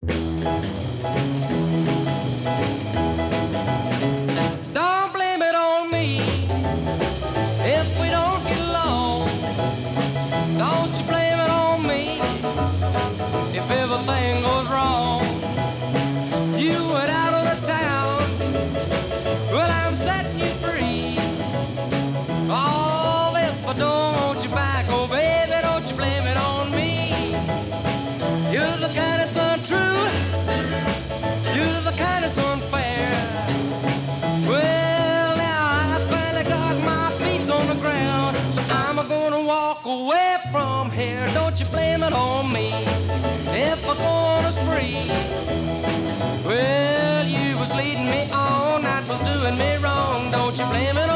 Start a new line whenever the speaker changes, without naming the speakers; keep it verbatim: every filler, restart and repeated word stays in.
Don't blame it on me if we don't get along. Don't you blame it on me if everything goes wrong. You went out of the town, well, I'm setting you free. Oh, if I don't want you back, oh, baby, don't you blame it on me. You're the kind of son true, you're the kind of son fair. Well, now I finally got my feet on the ground, so I'm gonna walk away from here. Don't you blame it on me if I go on a spree. Well, you was leading me on, that was doing me wrong. Don't you blame it on me.